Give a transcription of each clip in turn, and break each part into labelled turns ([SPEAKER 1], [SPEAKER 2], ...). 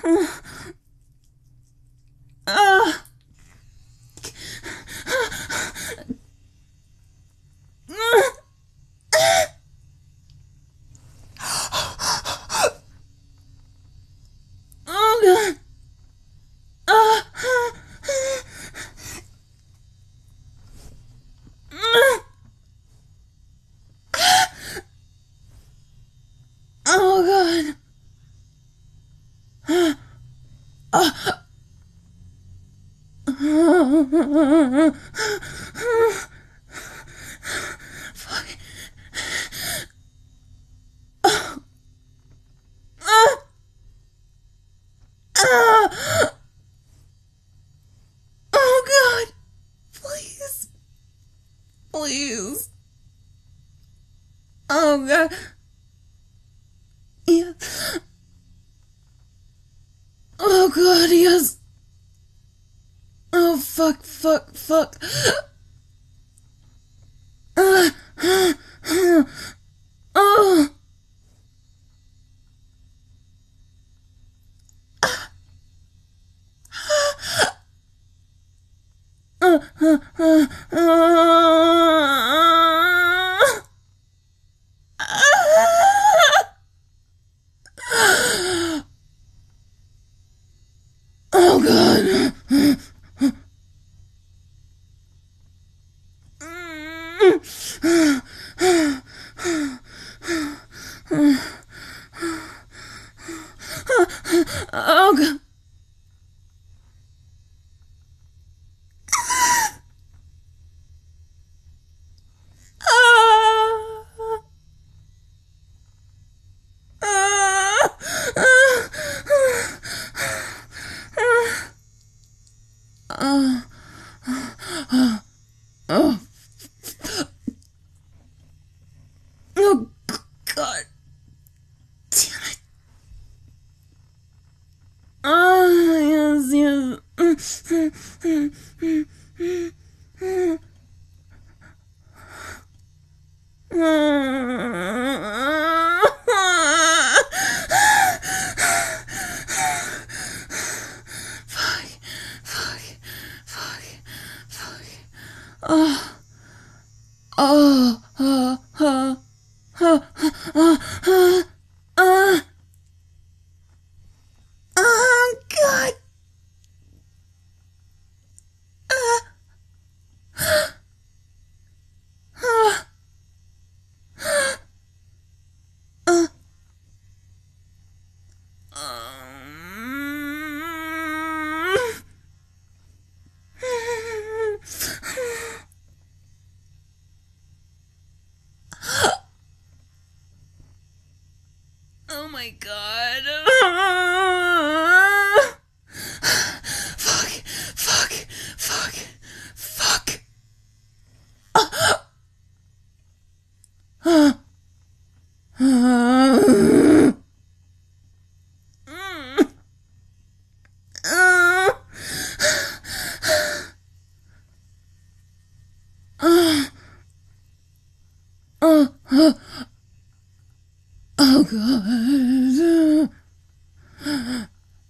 [SPEAKER 1] Oh God. Fuck. Oh God. Please. Please. Oh God. Yeah. Oh God, yes. Oh fuck, fuck, fuck. Oh. Oh God. Oh God. Oh, oh God. Damn it. Oh, yes, yes. Fuck, fuck, fuck, fuck. Oh, oh, oh, oh, oh, oh, oh, oh, God. Oh my God. Fuck, fuck, fuck, fuck. Oh God.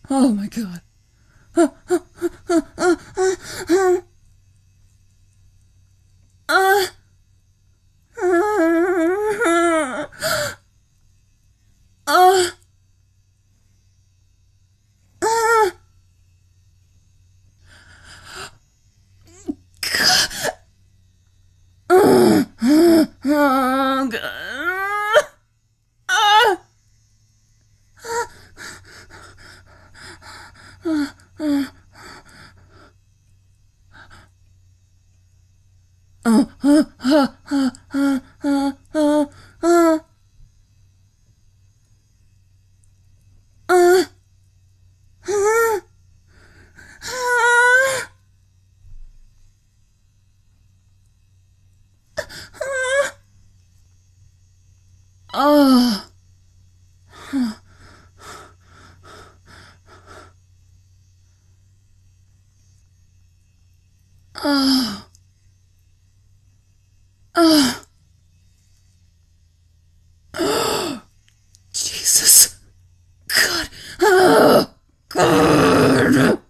[SPEAKER 1] Oh my god. Oh god. Oh. Oh. Oh. Jesus. God. Oh. God.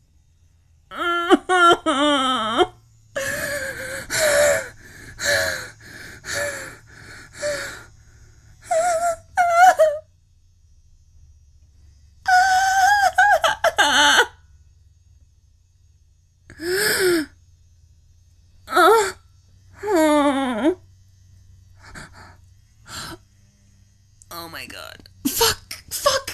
[SPEAKER 1] Oh my god. Fuck. Fuck.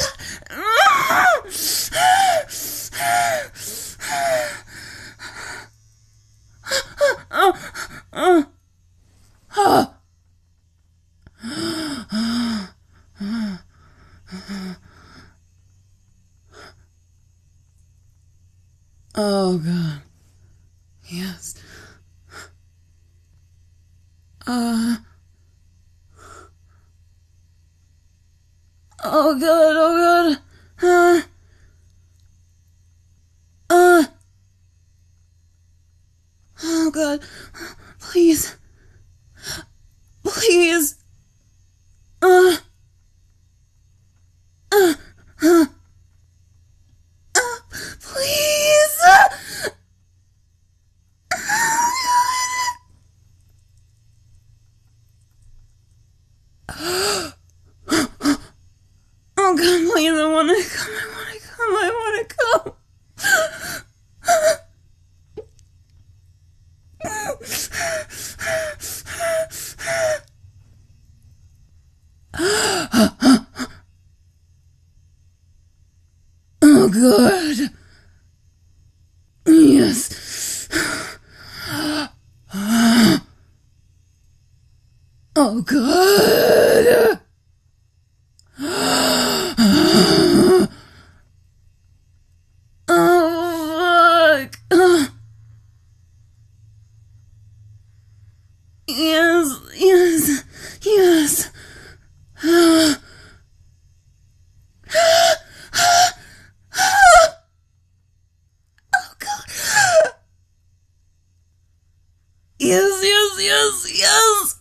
[SPEAKER 1] Oh god. Yes. Oh god, oh god. Oh god. Please. Please. Please. Oh god, please, I wanna come, I wanna come, I wanna come. Oh god. Yes. Oh god. Oh fuck. Yes, yes, yes. Oh god. Yes, yes, yes, yes.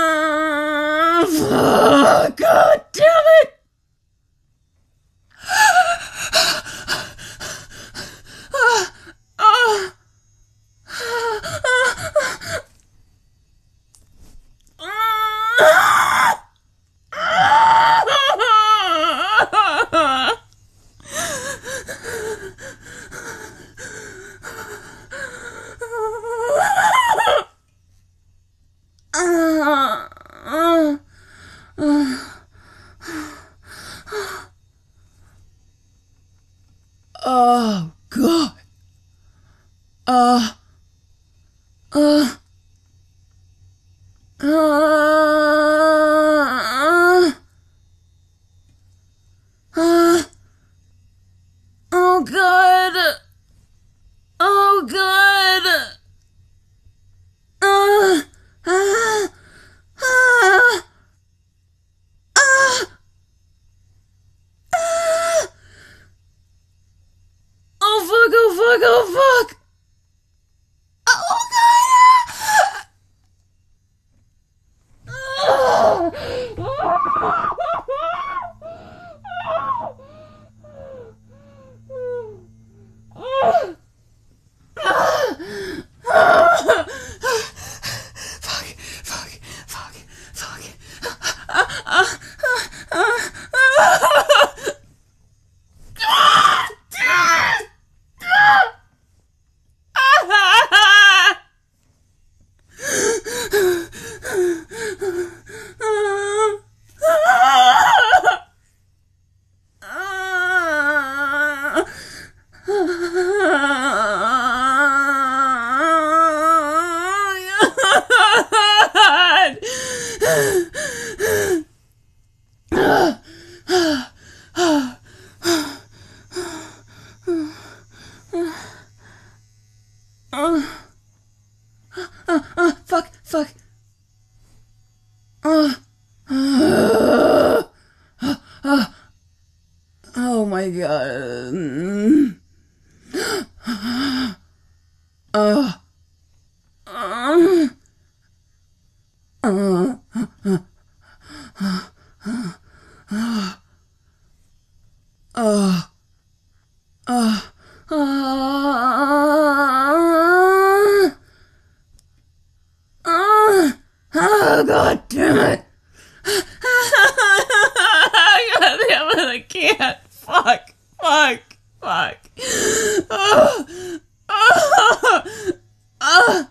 [SPEAKER 1] God damn it! Oh, God. Uh, uh, uh, oh, God. Oh, God. Uh, uh, uh, uh, oh, fuck, oh, fuck, oh, fuck. Oh, fuck, fuck. Oh my God. Oh, God damn it. God damn it, I can't. Fuck, fuck, fuck. Oh, oh, oh.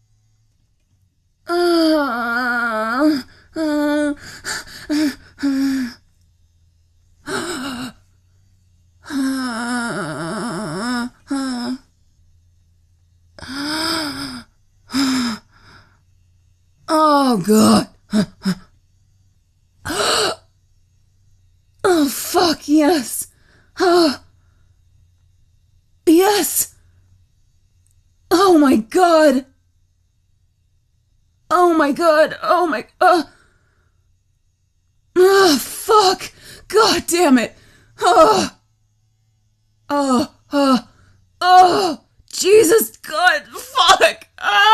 [SPEAKER 1] Oh, God. Oh, fuck, yes. Oh, yes. Oh, my God. Oh, my God. Oh, my... Oh, fuck. God damn it. Oh. Oh. Jesus, God, fuck.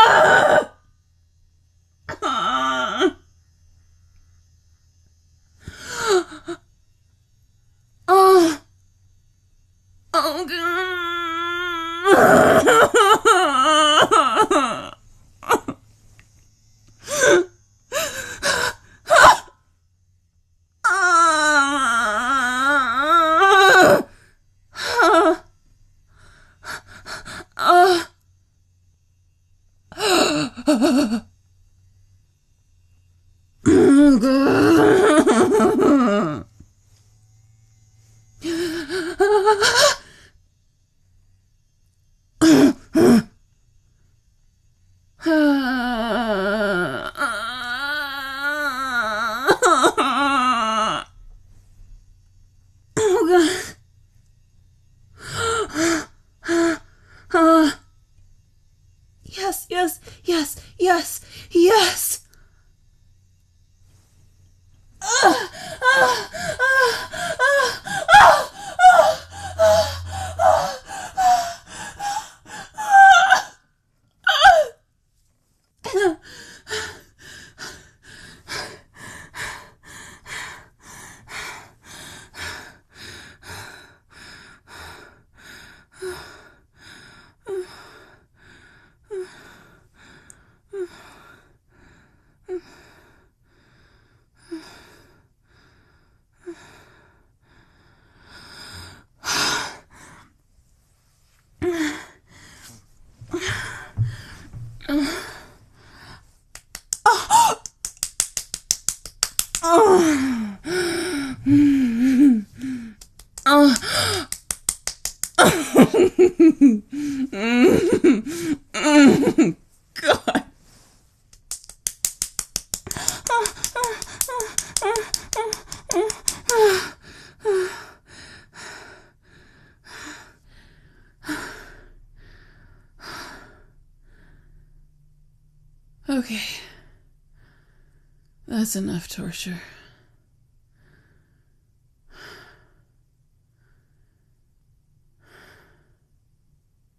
[SPEAKER 1] Oh. Oh, God. Yes, yes, yes, yes, yes. God. Okay. That's enough torture.